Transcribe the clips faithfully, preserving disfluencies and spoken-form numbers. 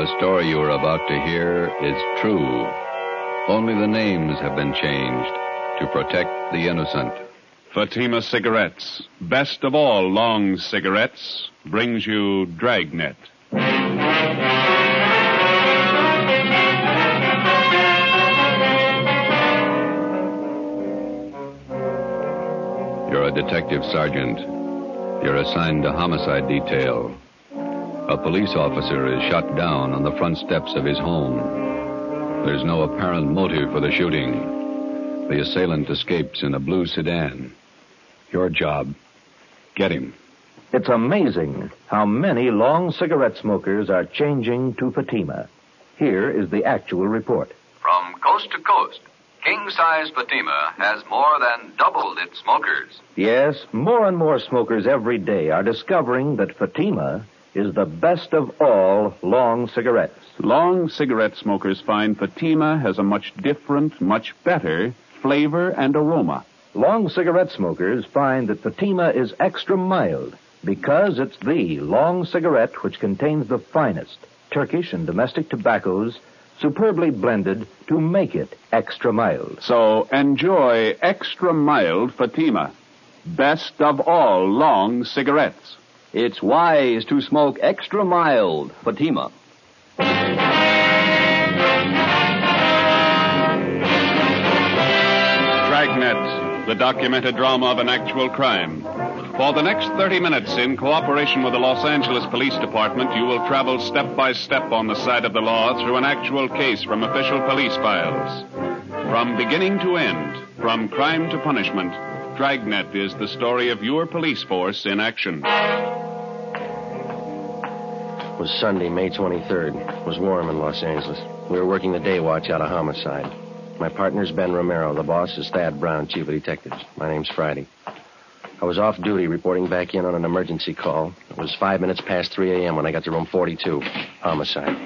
The story you are about to hear is true. Only the names have been changed to protect the innocent. Fatima Cigarettes, best of all long cigarettes, brings you Dragnet. You're a detective sergeant. You're assigned to homicide detail. A police officer is shot down on the front steps of his home. There's no apparent motive for the shooting. The assailant escapes in a blue sedan. Your job, get him. It's amazing how many long cigarette smokers are changing to Fatima. Here is the actual report. From coast to coast, king-size Fatima has more than doubled its smokers. Yes, more and more smokers every day are discovering that Fatima is the best of all long cigarettes. Long cigarette smokers find Fatima has a much different, much better flavor and aroma. Long cigarette smokers find that Fatima is extra mild because it's the long cigarette which contains the finest Turkish and domestic tobaccos superbly blended to make it extra mild. So enjoy extra mild Fatima, best of all long cigarettes. It's wise to smoke extra mild Fatima. Dragnet, the documented drama of an actual crime. For the next thirty minutes, in cooperation with the Los Angeles Police Department, you will travel step by step on the side of the law through an actual case from official police files. From beginning to end, from crime to punishment, Dragnet is the story of your police force in action. It was Sunday, May twenty-third. It was warm in Los Angeles. We were working the day watch out of homicide. My partner's Ben Romero. The boss is Thad Brown, chief of detectives. My name's Friday. I was off duty reporting back in on an emergency call. It was five minutes past three a.m. when I got to room forty-two. Homicide.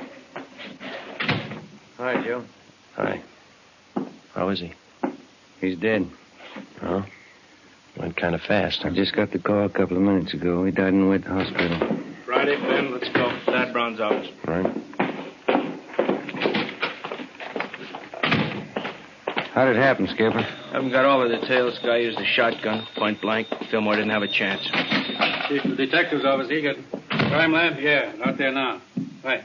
Hi, Joe. Hi. How is he? He's dead. Oh? Went kind of fast. I just got the call a couple of minutes ago. He died in the Wet Hospital. Friday, Ben, let's go. Thad Brown's office. Right. How did it happen, Skipper? Haven't got all the details. Guy used a shotgun, point blank. Fillmore didn't have a chance. Chief of the detective's office, he got crime lab? Yeah, out there now. Right.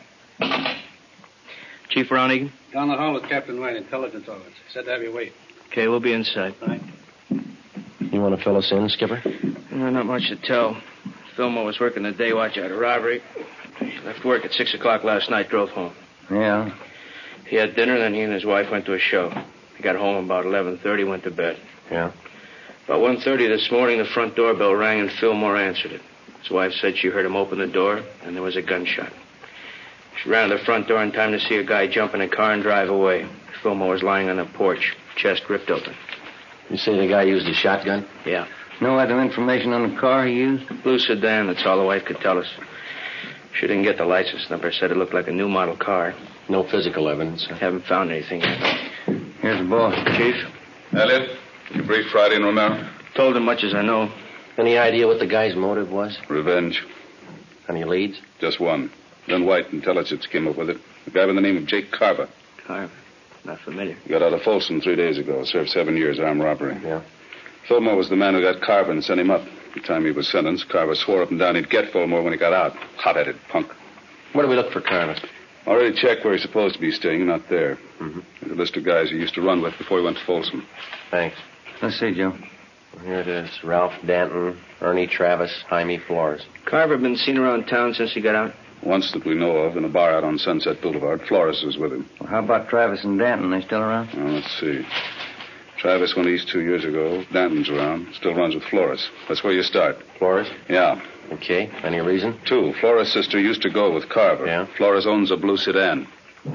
Chief Ron Egan? Down the hall with Captain White, intelligence office. Said to have you wait. Okay, we'll be inside. Right. You want to fill us in, Skipper? No, not much to tell. Fillmore was working the day watch out of robbery. He left work at six o'clock last night, drove home. Yeah. He had dinner, then he and his wife went to a show. He got home about eleven thirty, went to bed. Yeah. About one thirty this morning, the front doorbell rang and Fillmore answered it. His wife said she heard him open the door, and there was a gunshot. She ran to the front door in time to see a guy jump in a car and drive away. Fillmore was lying on the porch, chest ripped open. You say the guy used a shotgun? Yeah. No other information on the car he used? Blue sedan, that's all the wife could tell us. She didn't get the license number, said it looked like a new model car. No physical evidence. Haven't found anything yet. Here's the boss. Chief? Elliot, you briefed Friday and Romero? Told him much as I know. Any idea what the guy's motive was? Revenge. Any leads? Just one. Then White Intelligence came up with it. A guy by the name of Jake Carver. Carver? Not familiar. He got out of Folsom three days ago. Served seven years armed robbery. Yeah. Fillmore was the man who got Carver and sent him up. The time he was sentenced, Carver swore up and down he'd get Fillmore when he got out. Hot-headed punk. Where do we look for Carver? Already checked where he's supposed to be staying. Not there. Mm-hmm. There's a list of guys he used to run with before he went to Folsom. Thanks. Let's see, Joe. Here it is. Ralph Danton, Ernie Travis, Jaime Flores. Carver been seen around town since he got out? Once that we know of, in a bar out on Sunset Boulevard. Flores was with him. Well, how about Travis and Danton? They still around? Well, let's see. Travis went east two years ago. Danton's around. Still runs with Flores. That's where you start. Flores? Yeah. Okay. Any reason? Two. Flores' sister used to go with Carver. Yeah. Flores owns a blue sedan.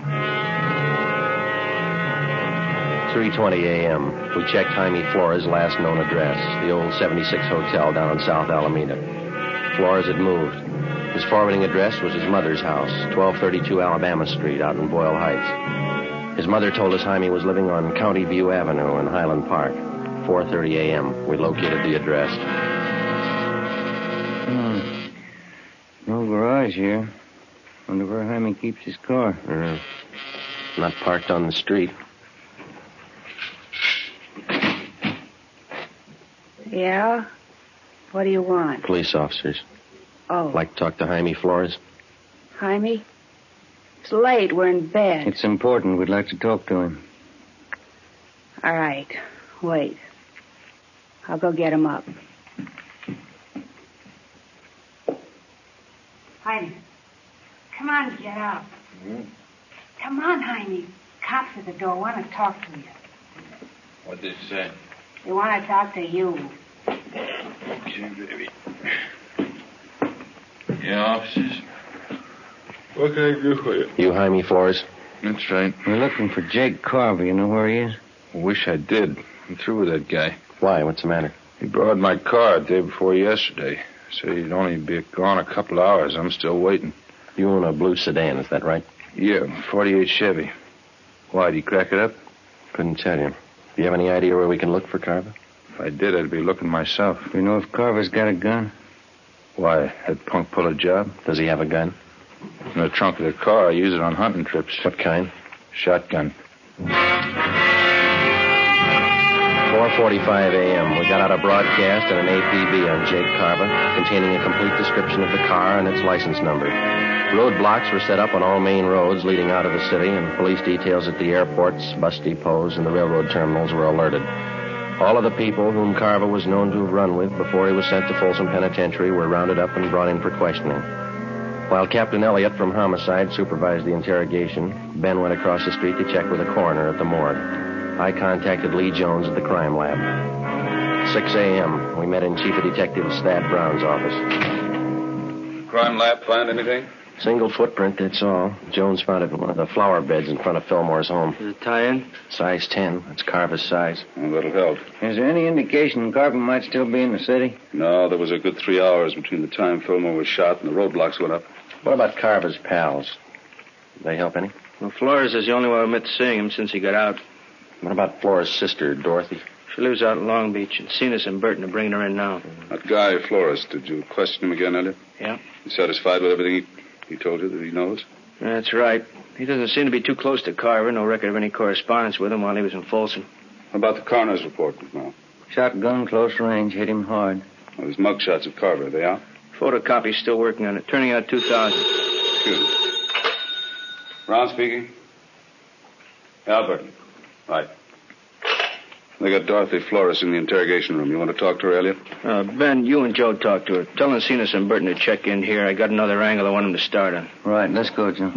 three twenty a.m. We checked Jaime Flores' last known address, the old seventy-six Hotel down on South Alameda. Flores had moved. His forwarding address was his mother's house, twelve thirty-two Alabama Street out in Boyle Heights. His mother told us Jaime was living on County View Avenue in Highland Park. four thirty a.m. We located the address. Hmm. No garage here. Wonder where Jaime keeps his car. Uh, not parked on the street. Yeah? What do you want? Police officers. Oh. Like to talk to Jaime Flores? Jaime? It's late. We're in bed. It's important. We'd like to talk to him. All right. Wait. I'll go get him up. Jaime. Come on, get up. Mm-hmm. Come on, Jaime. Cops at the door want to talk to you. What did they say? They want to talk to you. Okay, baby. Yeah, officers. What can I do for you? You Jaime Flores? That's right. We're looking for Jake Carver. You know where he is? I wish I did. I'm through with that guy. Why? What's the matter? He borrowed my car the day before yesterday. Said he'd only be gone a couple hours. I'm still waiting. You own a blue sedan, is that right? Yeah, forty-eight Chevy. Why, did he crack it up? Couldn't tell you. Do you have any idea where we can look for Carver? If I did, I'd be looking myself. Do you know if Carver's got a gun? Why, that punk pull a job? Does he have a gun? In the trunk of the car. I use it on hunting trips. What kind? Shotgun. four forty-five a.m. We got out a broadcast and an A P B on Jake Carver, containing a complete description of the car and its license number. Roadblocks were set up on all main roads leading out of the city, and police details at the airports, bus depots, and the railroad terminals were alerted. All of the people whom Carver was known to have run with before he was sent to Folsom Penitentiary were rounded up and brought in for questioning. While Captain Elliott from Homicide supervised the interrogation, Ben went across the street to check with the coroner at the morgue. I contacted Lee Jones at the crime lab. six a.m. We met in Chief of Detective Thad Brown's office. Crime lab find anything? Single footprint, that's all. Jones found it in one of the flower beds in front of Fillmore's home. Is it tie-in? Size ten. That's Carver's size. Well, that'll help. Is there any indication Carver might still be in the city? No, there was a good three hours between the time Fillmore was shot and the roadblocks went up. What about Carver's pals? Did they help any? Well, Flores is the only one who admits seeing him since he got out. What about Flores' sister, Dorothy? She lives out in Long Beach, and Cenas and Burton are bringing her in now. That guy, Flores, did you question him again, Elliot? Yeah. You satisfied with everything he, he told you that he knows? That's right. He doesn't seem to be too close to Carver. No record of any correspondence with him while he was in Folsom. How about the coroner's report now? Shotgun, close range, hit him hard. Well, there's mugshots of Carver. Are they out? Photocopy's still working on it. Turning out two thousand. Excuse me. Brown speaking. Albert. Right. They got Dorothy Flores in the interrogation room. You want to talk to her, Elliot? Uh, Ben, you and Joe talk to her. Tell Cenas and Burton to check in here. I got another angle I want them to start on. Right, let's go, Joe.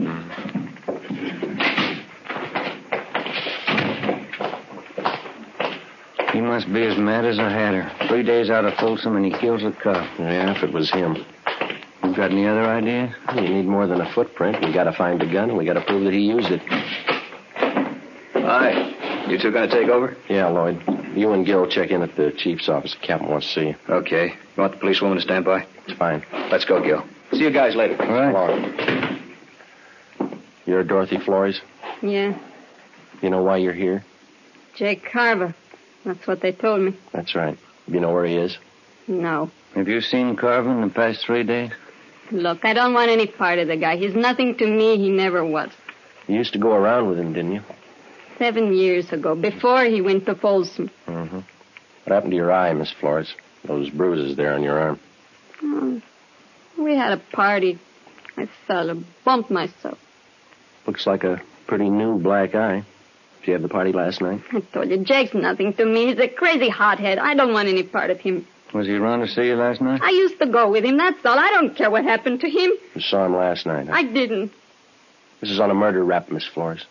He must be as mad as a hatter. Three days out of Folsom and he kills a cop. Yeah, if it was him. You got any other ideas? You need more than a footprint. We got to find the gun, and we got to prove that he used it. Hi. You two going to take over? Yeah, Lloyd. You and Gil check in at the chief's office. The captain wants to see you. Okay. You want the policewoman to stand by? It's fine. Let's go, Gil. See you guys later. All right. You're Dorothy Flores? Yeah. You know why you're here? Jake Carver. That's what they told me. That's right. You know where he is? No. Have you seen Carver in the past three days? Look, I don't want any part of the guy. He's nothing to me. He never was. You used to go around with him, didn't you? Seven years ago, before he went to Folsom. Mm-hmm. What happened to your eye, Miss Flores? Those bruises there on your arm. Oh, we had a party. I fell and bumped myself. Looks like a pretty new black eye. Did you have the party last night? I told you, Jake's nothing to me. He's a crazy hothead. I don't want any part of him. Was he around to see you last night? I used to go with him, that's all. I don't care what happened to him. You saw him last night, huh? I didn't. This is on a murder rap, Miss Flores.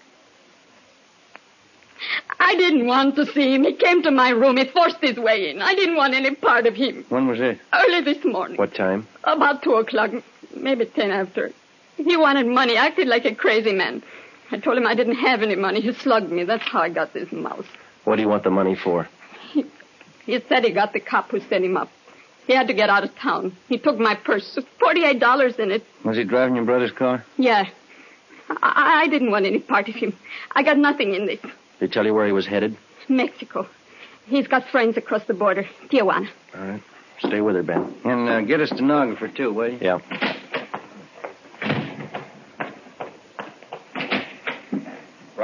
I didn't want to see him. He came to my room. He forced his way in. I didn't want any part of him. When was it? Early this morning. What time? About two o'clock, maybe ten after. He wanted money, acted like a crazy man. I told him I didn't have any money. He slugged me. That's how I got this mouse. What do you want the money for? He, he said he got the cop who set him up. He had to get out of town. He took my purse. forty-eight dollars in it. Was he driving your brother's car? Yeah. I, I didn't want any part of him. I got nothing in this. Did he tell you where he was headed? Mexico. He's got friends across the border. Tijuana. All right. Stay with her, Ben. And uh, get a stenographer, too, will you? Yeah.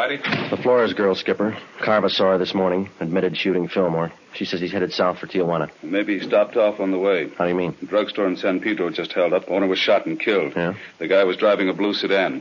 Whitey? The Flores girl, Skipper. Carva saw her this morning, admitted shooting Fillmore. She says he's headed south for Tijuana. Maybe he stopped off on the way. How do you mean? The drugstore in San Pedro just held up. Owner was shot and killed. Yeah? The guy was driving a blue sedan.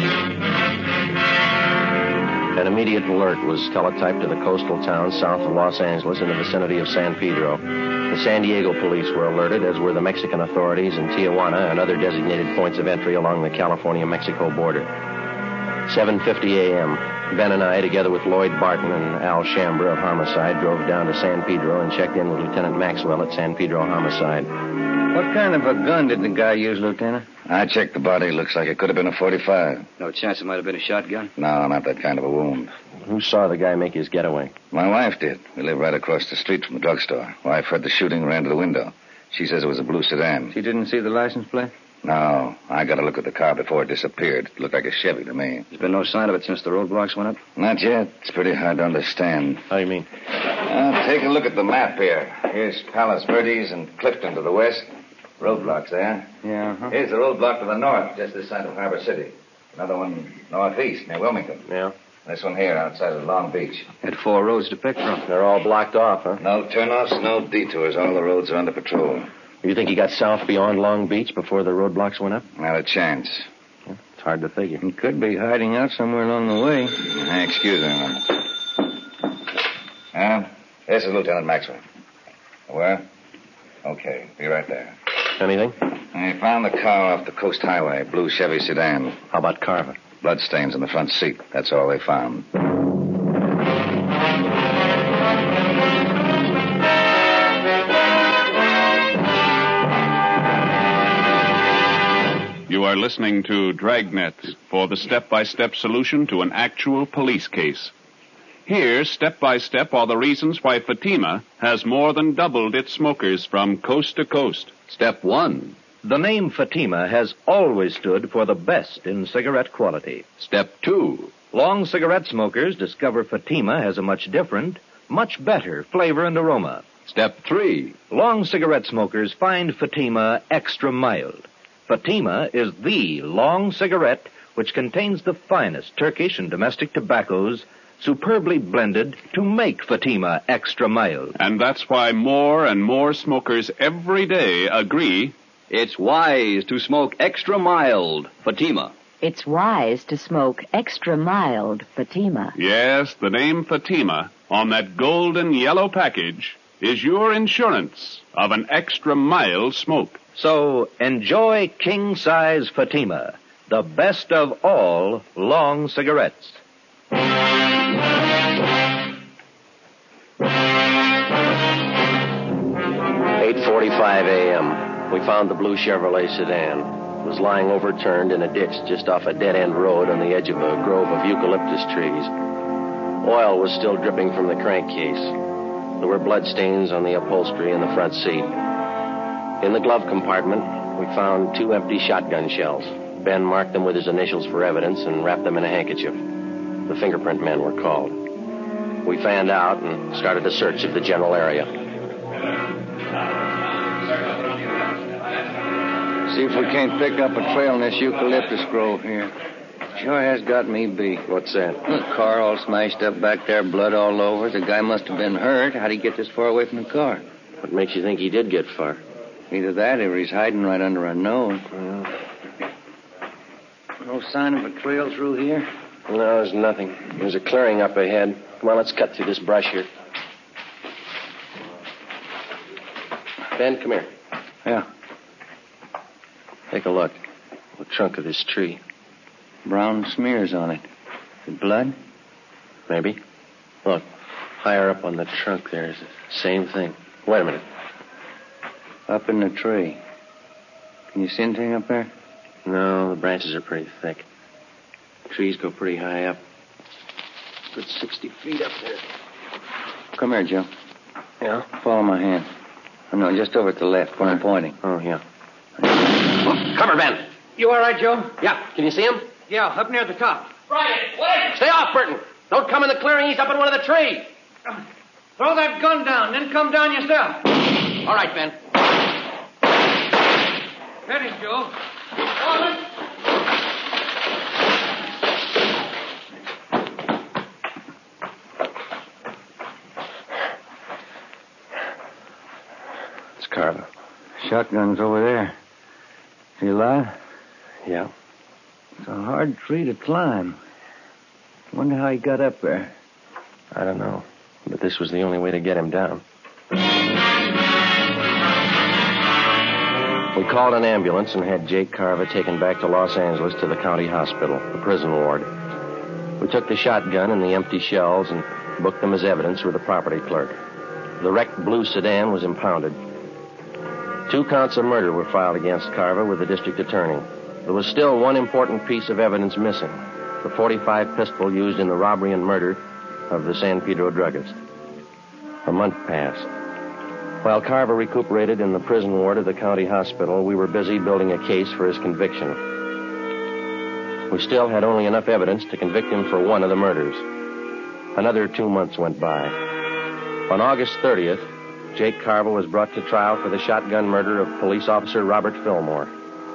An immediate alert was teletyped to the coastal towns south of Los Angeles in the vicinity of San Pedro. The San Diego police were alerted, as were the Mexican authorities in Tijuana and other designated points of entry along the California-Mexico border. seven fifty a.m., Ben and I, together with Lloyd Barton and Al Shambra of Homicide, drove down to San Pedro and checked in with Lieutenant Maxwell at San Pedro Homicide. What kind of a gun did the guy use, Lieutenant? I checked the body. Looks like it could have been a forty-five. No chance it might have been a shotgun? No, not that kind of a wound. Who saw the guy make his getaway? My wife did. We live right across the street from the drugstore. Wife heard the shooting, ran to the window. She says it was a blue sedan. She didn't see the license plate? No. I got a look at the car before it disappeared. It looked like a Chevy to me. There's been no sign of it since the roadblocks went up? Not yet. It's pretty hard to understand. How do you mean? Uh, take a look at the map here. Here's Palos Verdes and Clifton to the west. Roadblocks there. Yeah, uh-huh. Here's the roadblock to the north, just this side of Harbor City. Another one northeast, near Wilmington. Yeah? This one here, outside of Long Beach. Had four roads to pick from. They're all blocked off, huh? No turnoffs, no detours. All the roads are under patrol. You think he got south beyond Long Beach before the roadblocks went up? Not a chance. Yeah, it's hard to figure. He could be hiding out somewhere along the way. Hey, excuse me a minute. Uh, this is Lieutenant Maxwell. Where? Okay, be right there. Anything? I found the car off the Coast Highway, blue Chevy sedan. How about Carver? Bloodstains in the front seat. That's all they found. You are listening to Dragnet for the step-by-step solution to an actual police case. Here, step by step, are the reasons why Fatima has more than doubled its smokers from coast to coast. Step one. The name Fatima has always stood for the best in cigarette quality. Step two. Long cigarette smokers discover Fatima has a much different, much better flavor and aroma. Step three. Long cigarette smokers find Fatima extra mild. Fatima is the long cigarette which contains the finest Turkish and domestic tobaccos superbly blended to make Fatima extra mild. And that's why more and more smokers every day agree it's wise to smoke extra mild Fatima. It's wise to smoke extra mild Fatima. Yes, the name Fatima on that golden yellow package is your insurance of an extra mild smoke. So enjoy king-size Fatima, the best of all long cigarettes. eight forty-five a.m. We found the blue Chevrolet sedan. It was lying overturned in a ditch just off a dead-end road on the edge of a grove of eucalyptus trees. Oil was still dripping from the crankcase. There were bloodstains on the upholstery in the front seat. In the glove compartment, we found two empty shotgun shells. Ben marked them with his initials for evidence and wrapped them in a handkerchief. The fingerprint men were called. We fanned out and started a search of the general area. See if we can't pick up a trail in this eucalyptus grove here. Sure has got me beat. What's that? The car all smashed up back there, blood all over. The guy must have been hurt. How'd he get this far away from the car? What makes you think he did get far? Either that or he's hiding right under our nose. Well, no sign of a trail through here? No, there's nothing. There's a clearing up ahead. Come on, let's cut through this brush here. Ben, come here. Yeah. Take a look. The trunk of this tree. Brown smears on it. The blood? Maybe. Look, higher up on the trunk there is the same thing. Wait a minute. Up in the tree. Can you see anything up there? No, the branches are pretty thick. The trees go pretty high up. Good sixty feet up there. Come here, Joe. Yeah? Follow my hand. Oh, no, just over to the left where I'm pointing. Oh, yeah. Oh, cover, Ben. You all right, Joe? Yeah. Can you see him? Yeah, up near the top. Right. Wait. Stay off, Burton. Don't come in the clearing. He's up in one of the trees. Uh, throw that gun down, then come down yourself. All right, Ben. Ready, Joe. Carver. Shotgun's over there. Is he alive? Yeah. It's a hard tree to climb. Wonder how he got up there. I don't know. But this was the only way to get him down. We called an ambulance and had Jake Carver taken back to Los Angeles to the county hospital, the prison ward. We took the shotgun and the empty shells and booked them as evidence with the property clerk. The wrecked blue sedan was impounded. Two counts of murder were filed against Carver with the district attorney. There was still one important piece of evidence missing, the forty-five pistol used in the robbery and murder of the San Pedro druggist. A month passed. While Carver recuperated in the prison ward of the county hospital, we were busy building a case for his conviction. We still had only enough evidence to convict him for one of the murders. Another two months went by. On August thirtieth, Jake Carver was brought to trial for the shotgun murder of police officer Robert Fillmore.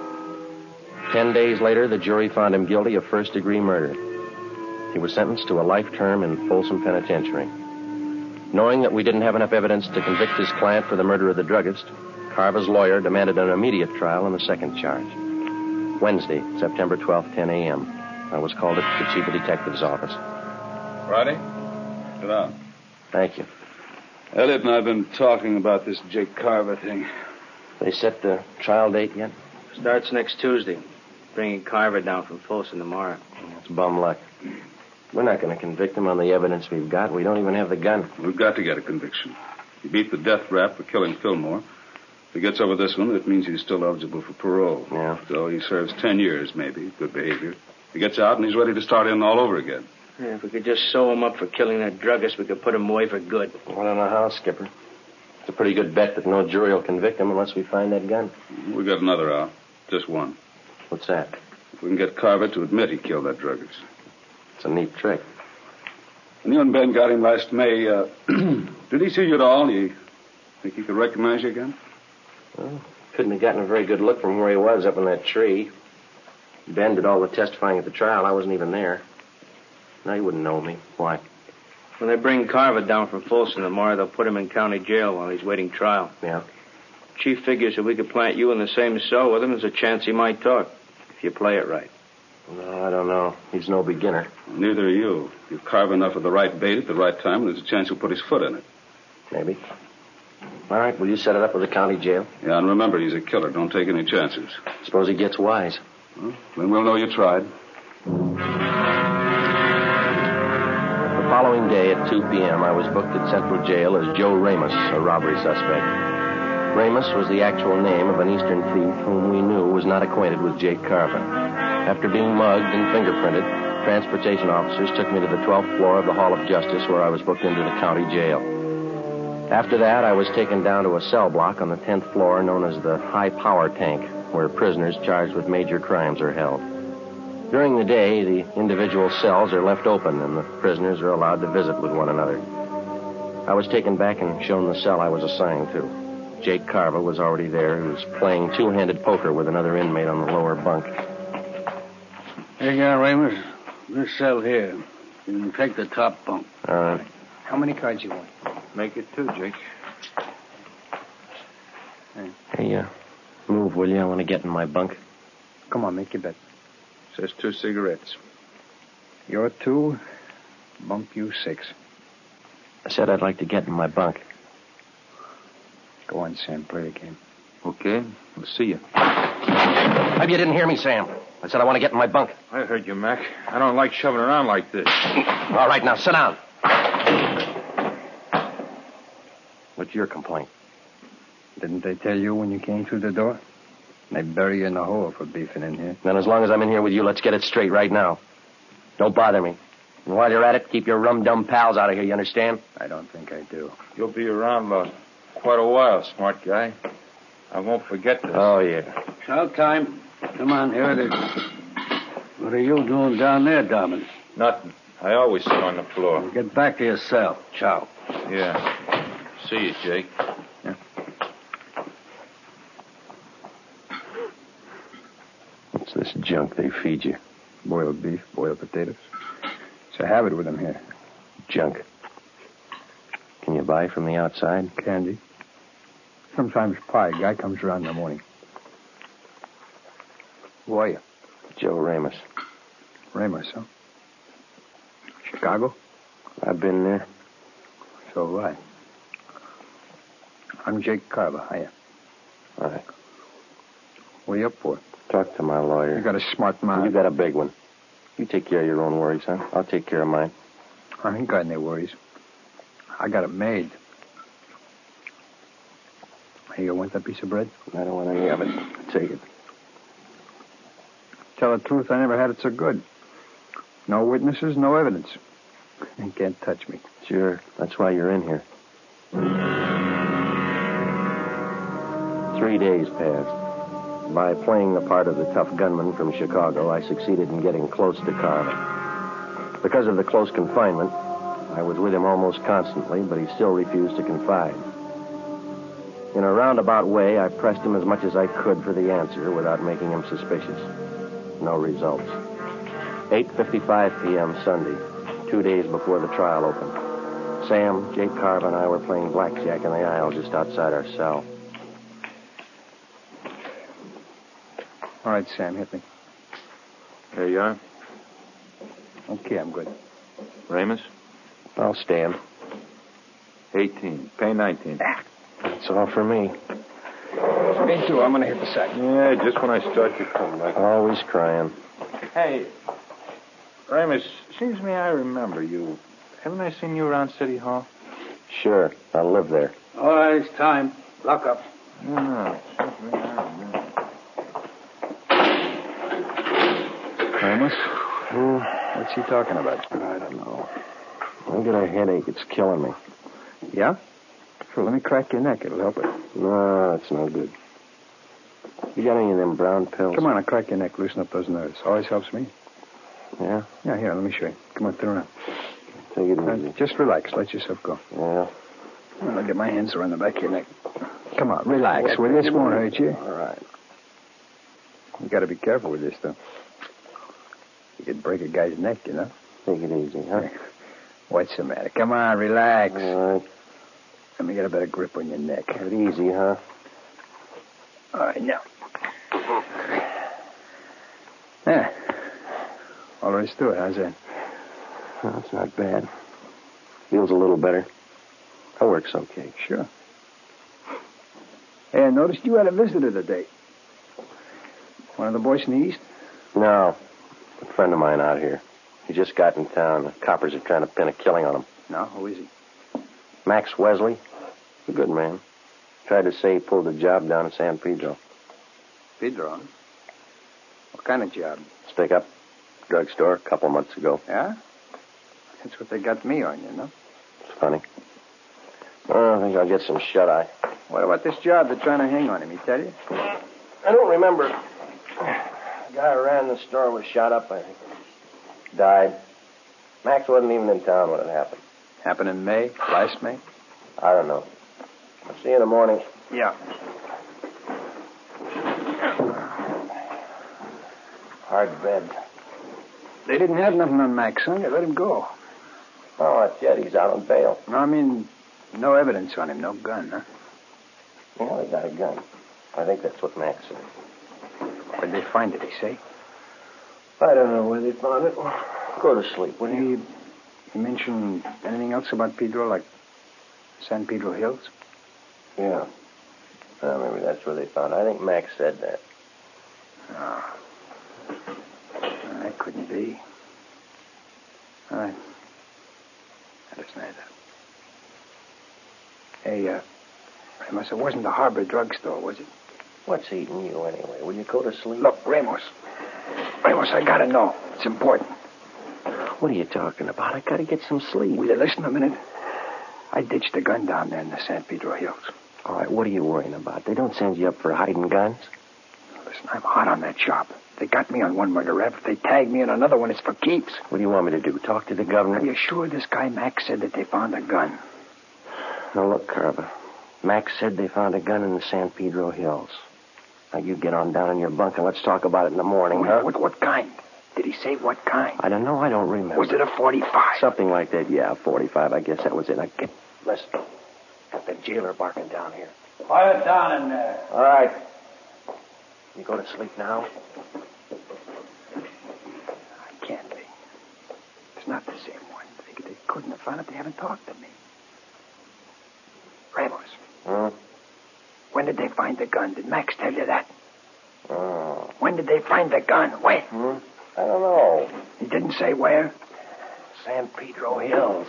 Ten days later, the jury found him guilty of first-degree murder. He was sentenced to a life term in Folsom Penitentiary. Knowing that we didn't have enough evidence to convict his client for the murder of the druggist, Carver's lawyer demanded an immediate trial on the second charge. Wednesday, September twelfth, ten a.m. I was called at the chief of detective's office. Friday? Sit down. Thank you. Elliot and I have been talking about this Jake Carver thing. They set the trial date yet? Starts next Tuesday. Bringing Carver down from Folsom tomorrow. It's bum luck. We're not going to convict him on the evidence we've got. We don't even have the gun. We've got to get a conviction. He beat the death rap for killing Fillmore. If he gets over this one, it means he's still eligible for parole. Yeah. So he serves ten years, maybe. Good behavior. He gets out and he's ready to start in all over again. Yeah, if we could just sew him up for killing that druggist, we could put him away for good. I don't know how, Skipper. It's a pretty good bet that no jury will convict him unless we find that gun. We got another out. Just one. What's that? If we can get Carver to admit he killed that druggist. It's a neat trick. When you and Ben got him last May, uh, did he see you at all? You think he could recognize you again? Well, couldn't have gotten a very good look from where he was up in that tree. Ben did all the testifying at the trial. I wasn't even there. No, he wouldn't know me. Why? When they bring Carver down from Folsom tomorrow, they'll put him in county jail while he's waiting trial. Yeah. Chief figures if we could plant you in the same cell with him, there's a chance he might talk, if you play it right. No, I don't know. He's no beginner. Neither are you. You carve enough of the right bait at the right time, and there's a chance he'll put his foot in it. Maybe. All right, will you set it up with the county jail? Yeah, and remember, he's a killer. Don't take any chances. Suppose he gets wise. Well, then we'll know you tried. The following day at two p.m., I was booked at Central Jail as Joe Ramos, a robbery suspect. Ramos was the actual name of an eastern thief whom we knew was not acquainted with Jake Carver. After being mugged and fingerprinted, transportation officers took me to the twelfth floor of the Hall of Justice, where I was booked into the county jail. After that, I was taken down to a cell block on the tenth floor known as the high power tank, where prisoners charged with major crimes are held. During the day, the individual cells are left open, and the prisoners are allowed to visit with one another. I was taken back and shown the cell I was assigned to. Jake Carver was already there. He was playing two-handed poker with another inmate on the lower bunk. Here you are, Ramos. This cell here. You can take the top bunk. All right. How many cards you want? Make it two, Jake. Hey, hey uh, move, will you? I want to get in my bunk. Come on, make your bet. Says two cigarettes. You're two. Bump you six. I said I'd like to get in my bunk. Go on, Sam. Play the game. Okay. We'll see you. Maybe you didn't hear me, Sam. I said I want to get in my bunk. I heard you, Mac. I don't like shoving around like this. All right, now sit down. What's your complaint? Didn't they tell you when you came through the door? They bury you in the hole for beefing in here. Then as long as I'm in here with you, let's get it straight right now. Don't bother me. And while you're at it, keep your rum-dum pals out of here, you understand? I don't think I do. You'll be around uh, quite a while, smart guy. I won't forget this. Oh, yeah. Chow time. Come on, here it is. What are you doing down there, Dobbins? Nothing. I always sit on the floor. Well, get back to your cell. Chow. Yeah. See you, Jake. Yeah. What's this junk they feed you? Boiled beef, boiled potatoes. It's a habit with them here. Junk. Can you buy from the outside? Candy. Sometimes Pie. Guy comes around in the morning. Who are you? Joe Ramos. Ramos, huh? Chicago? I've been there. So have I. I'm Jake Carver. Hiya. All right. What are you up for? Talk to my lawyer. You got a smart mouth. You got a big one. You take care of your own worries, huh? I'll take care of mine. I ain't got any worries. I got it made. Hey, you want that piece of bread? I don't want any of it. Take it. Tell the truth, I never had it so good. No witnesses, no evidence. You can't touch me. Sure. That's why you're in here. Three days passed. By playing the part of the tough gunman from Chicago, I succeeded in getting close to Carver. Because of the close confinement, I was with him almost constantly, but he still refused to confide. In a roundabout way, I pressed him as much as I could for the answer without making him suspicious. No results. eight fifty-five p.m. Sunday, two days before the trial opened. Sam, Jake Carver, and I were playing blackjack in the aisle just outside our cell. All right, Sam, hit me. There you are. Okay, I'm good. Ramos? I'll stand. eighteen. Pay nineteen. That's all for me. Me too. I'm going to hit the sack. Yeah, just when I start to come back. Always crying. Hey, Ramos, seems to me I remember you. Haven't I seen you around City Hall? Sure. I live there. All right, it's time. Lock up. No, seems to me I remember. Ramos? What's he talking about? I don't know. I get a headache. It's killing me. Yeah? Sure, let me crack your neck. It'll help it. No, it's no good. You got any of them brown pills? Come on, I'll crack your neck. Loosen up those nerves. Always helps me. Yeah? Yeah, here, let me show you. Come on, turn around. Take it Uh, easy. just relax. Let yourself go. Yeah? Well, I'll get my hands around the back of your neck. Come on, relax. Well, this won't hurt you. All right. You got to be careful with this stuff. You could break a guy's neck, you know. Take it easy, huh? What's the matter? Come on, relax. All right. Let me get a better grip on your neck. Take it easy, huh? All right, now. Yeah. All there is to it. How's that? Well, that's not bad. Feels a little better. That works okay. Sure. Hey, I noticed you had a visitor today. One of the boys in the East? No. A friend of mine out here. He just got in town. The coppers are trying to pin a killing on him. No? Who is he? Max Wesley. A good man. Tried to say he pulled a job down in San Pedro. Pedro, huh? What kind of job? Stick up. Drugstore a couple months ago. Yeah? That's what they got me on, you know? It's funny. Oh, I think I'll get some shut-eye. What about this job they're trying to hang on him? He tell you? I don't remember. The guy who ran the store was shot up, I think. Died. Max wasn't even in town when it happened. Happened in May? Last May? I don't know. I'll see you in the morning. Yeah. Hard bed. They didn't have nothing on Max, huh? They let him go. Oh, that's yet. He's out on bail. No, I mean, no evidence on him. No gun, huh? Well, he got a gun. I think that's what Max said. Where'd they find it, he say? I don't know where they found it. Go to sleep, will you? You, you mentioned anything else about Pedro, like San Pedro Hills? Yeah. Well, maybe that's where they found it. I think Max said that. Oh. That couldn't be. All right. That is neither. Hey, uh, Ramos, it wasn't the Harbor drugstore, was it? What's eating you, anyway? Will you go to sleep? Look, Ramos. Ramos, I gotta know. It's important. What are you talking about? I gotta get some sleep. Will you listen a minute? I ditched a gun down there in the San Pedro Hills. All right, what are you worrying about? They don't send you up for hiding guns? Listen, I'm hot on that job. They got me on one murder rap. If they tag me on another one, it's for keeps. What do you want me to do? Talk to the governor? Are you sure this guy Max said that they found a gun? Now, look, Carver. Max said they found a gun in the San Pedro Hills. Now, you get on down in your bunk and let's talk about it in the morning, what, huh? What, what kind? Did he say what kind? I don't know. I don't remember. Was it a forty-five? Something like that, yeah, forty-five. I guess that was it. I get... Listen. Got the jailer barking down here. Quiet down in there. All right. You go to sleep now? I can't be. It's not the same one. They, they couldn't have found it. They haven't talked to me. Ramos. Hmm? When did they find the gun? Did Max tell you that? Oh. When did they find the gun? When? Hmm? I don't know. He didn't say where? San Pedro Hills.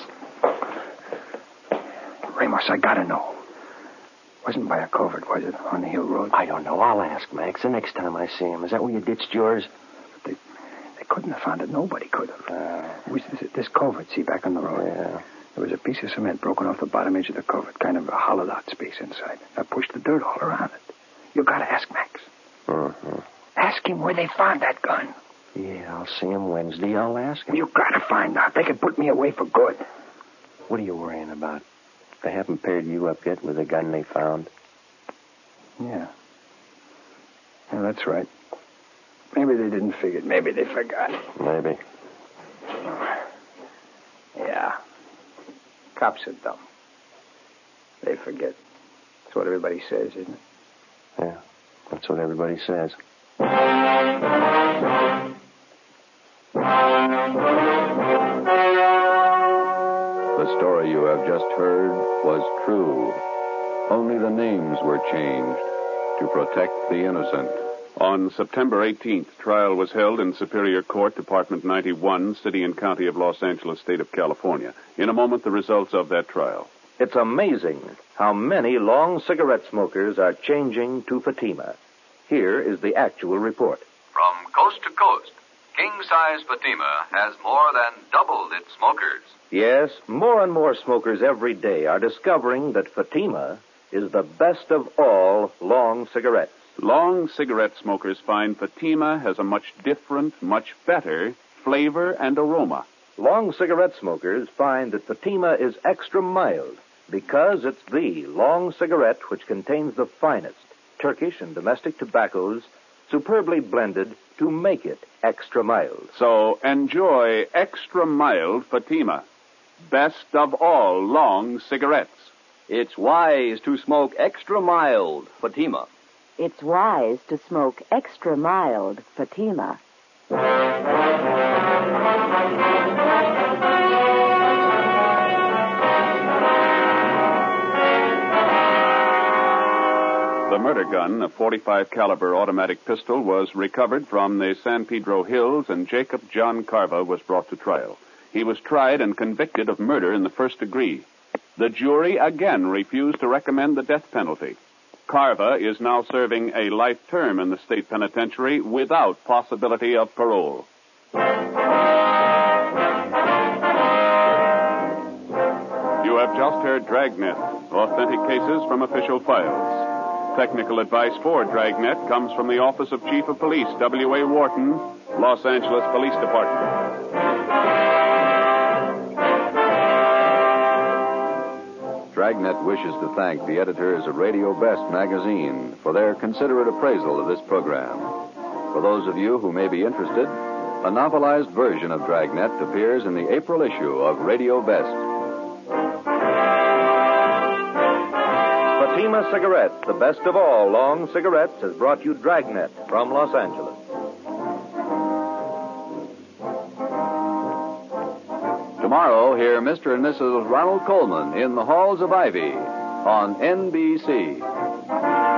Ramos, I gotta know. Wasn't by a covert, was it, on the hill road? I don't know. I'll ask Max the next time I see him. Is that where you ditched yours? But they, they couldn't have found it. Nobody could have. Uh, it was this, this covert, see, back on the road. Yeah. There was a piece of cement broken off the bottom edge of the covert, kind of a hollowed out space inside. I pushed the dirt all around it. You gotta ask Max. Uh-huh. Ask him where they found that gun. Yeah, I'll see him Wednesday. I'll ask him. You gotta find out. They could put me away for good. What are you worrying about? They haven't paired you up yet with the gun they found? Yeah. Yeah, that's right. Maybe they didn't figure it. Maybe they forgot. Maybe. Yeah. Cops are dumb. They forget. That's what everybody says, isn't it? Yeah, that's what everybody says. The story you have just heard was true. Only the names were changed to protect the innocent. On September eighteenth, trial was held in Superior Court, Department ninety-one, City and County of Los Angeles, State of California. In a moment, the results of that trial. It's amazing how many long cigarette smokers are changing to Fatima. Here is the actual report. From coast to coast, king-size Fatima has more than doubled its smokers. Yes, more and more smokers every day are discovering that Fatima is the best of all long cigarettes. Long cigarette smokers find Fatima has a much different, much better flavor and aroma. Long cigarette smokers find that Fatima is extra mild because it's the long cigarette which contains the finest Turkish and domestic tobaccos superbly blended to make it extra mild. So enjoy extra mild Fatima. Best of all long cigarettes. It's wise to smoke extra mild Fatima. It's wise to smoke extra mild Fatima. The murder gun, a forty-five caliber automatic pistol, was recovered from the San Pedro Hills, and Jacob John Carva was brought to trial. He was tried and convicted of murder in the first degree. The jury again refused to recommend the death penalty. Carva is now serving a life term in the state penitentiary without possibility of parole. You have just heard Dragnet, authentic cases from official files. Technical advice for Dragnet comes from the Office of Chief of Police, W A Wharton, Los Angeles Police Department. Dragnet wishes to thank the editors of Radio Best magazine for their considerate appraisal of this program. For those of you who may be interested, a novelized version of Dragnet appears in the April issue of Radio Best. Fatima Cigarettes, the best of all long cigarettes, has brought you Dragnet from Los Angeles. Tomorrow, hear Mister and Missus Ronald Coleman in the Halls of Ivy on N B C.